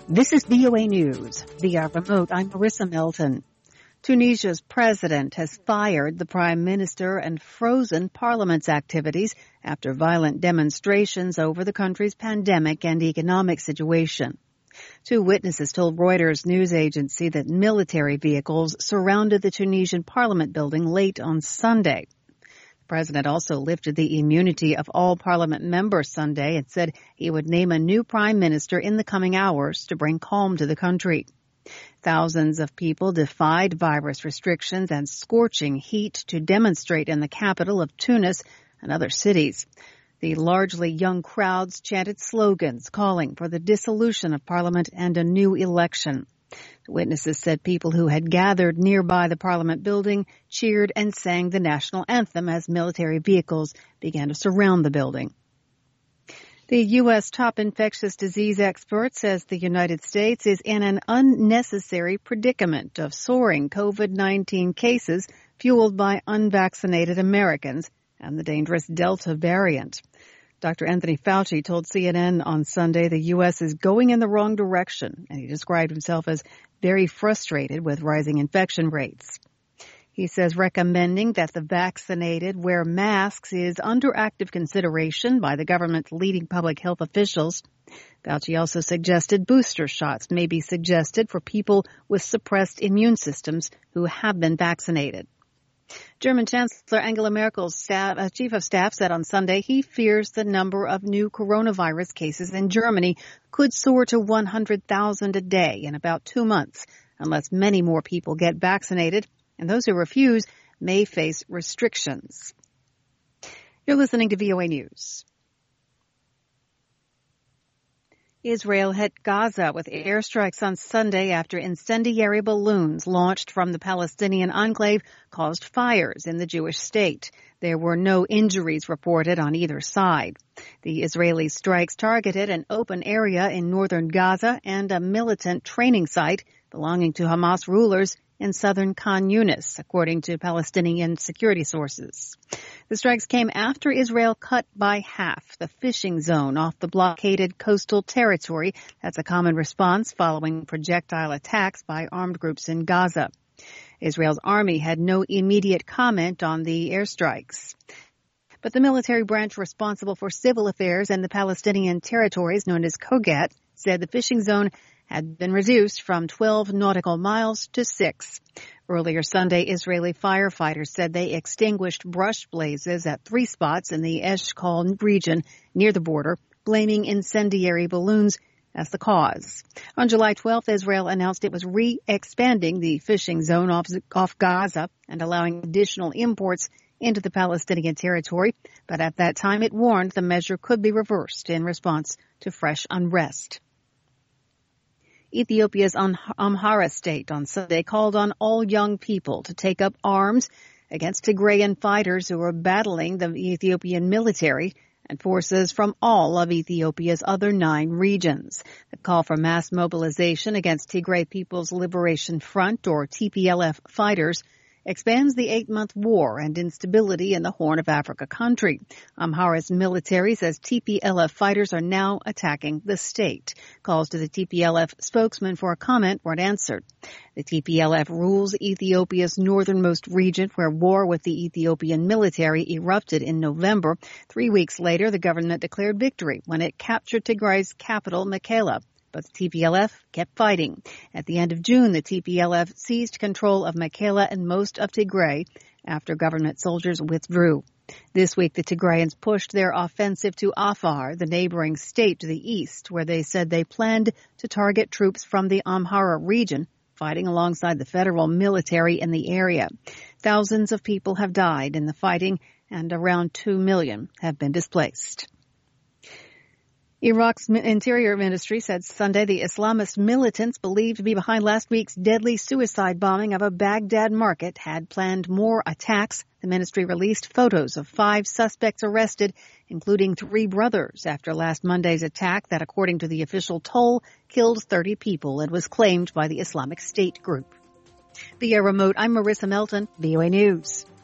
This is VOA News. Via remote, I'm Marissa Melton. Tunisia's president has fired the prime minister and frozen parliament's activities after violent demonstrations over the country's pandemic and economic situation. Two witnesses told Reuters news agency that military vehicles surrounded the Tunisian parliament building late on Sunday. The president also lifted the immunity of all parliament members Sunday and said he would name a new prime minister in the coming hours to bring calm to the country. Thousands of people defied virus restrictions and scorching heat to demonstrate in the capital of Tunis and other cities. The largely young crowds chanted slogans calling for the dissolution of parliament and a new election. The witnesses said people who had gathered nearby the parliament building cheered and sang the national anthem as military vehicles began to surround the building. The U.S. top infectious disease expert says the United States is in an unnecessary predicament of soaring COVID-19 cases fueled by unvaccinated Americans and the dangerous Delta variant. Dr. Anthony Fauci told CNN on Sunday the U.S. is going in the wrong direction, and he described himself as very frustrated with rising infection rates. He says recommending that the vaccinated wear masks is under active consideration by the government's leading public health officials. Fauci also suggested booster shots may be suggested for people with suppressed immune systems who have been vaccinated. German Chancellor Angela Merkel's chief of staff said on Sunday he fears the number of new coronavirus cases in Germany could soar to 100,000 a day in about 2 months unless many more people get vaccinated, and those who refuse may face restrictions. You're listening to VOA News. Israel hit Gaza with airstrikes on Sunday after incendiary balloons launched from the Palestinian enclave caused fires in the Jewish state. There were no injuries reported on either side. The Israeli strikes targeted an open area in northern Gaza and a militant training site belonging to Hamas rulers in southern Khan Yunis, according to Palestinian security sources. The strikes came after Israel cut by half the fishing zone off the blockaded coastal territory. That's a common response following projectile attacks by armed groups in Gaza. Israel's army had no immediate comment on the airstrikes. But the military branch responsible for civil affairs in the Palestinian territories, known as Kogat, said the fishing zone had been reduced from 12 nautical miles to 6. Earlier Sunday, Israeli firefighters said they extinguished brush blazes at 3 spots in the Eshkol region near the border, blaming incendiary balloons as the cause. On July 12th, Israel announced it was re-expanding the fishing zone off Gaza and allowing additional imports into the Palestinian territory, but at that time it warned the measure could be reversed in response to fresh unrest. Ethiopia's Amhara state on Sunday called on all young people to take up arms against Tigrayan fighters who are battling the Ethiopian military and forces from all of Ethiopia's other 9 regions. The call for mass mobilization against Tigray People's Liberation Front, or TPLF, fighters expands the 8-month war and instability in the Horn of Africa country. Amhara's military says TPLF fighters are now attacking the state. Calls to the TPLF spokesman for a comment weren't answered. The TPLF rules Ethiopia's northernmost region, where war with the Ethiopian military erupted in November. 3 weeks later, the government declared victory when it captured Tigray's capital, Mekelle. But the TPLF kept fighting. At the end of June, the TPLF seized control of Mekelle and most of Tigray after government soldiers withdrew. This week, the Tigrayans pushed their offensive to Afar, the neighboring state to the east, where they said they planned to target troops from the Amhara region, fighting alongside the federal military in the area. Thousands of people have died in the fighting, and around 2 million have been displaced. Iraq's Interior Ministry said Sunday the Islamist militants believed to be behind last week's deadly suicide bombing of a Baghdad market had planned more attacks. The ministry released photos of 5 suspects arrested, including 3 brothers, after last Monday's attack that, according to the official toll, killed 30 people and was claimed by the Islamic State group. Via remote, I'm Marissa Melton, VOA News.